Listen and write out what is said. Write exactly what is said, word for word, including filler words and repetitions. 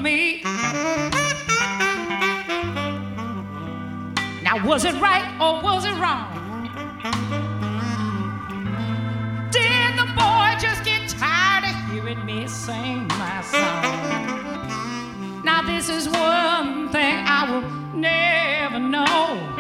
me. Now, was it right or was it wrong? Did the boy just get tired of hearing me sing my song? Now, this is one thing I will never know.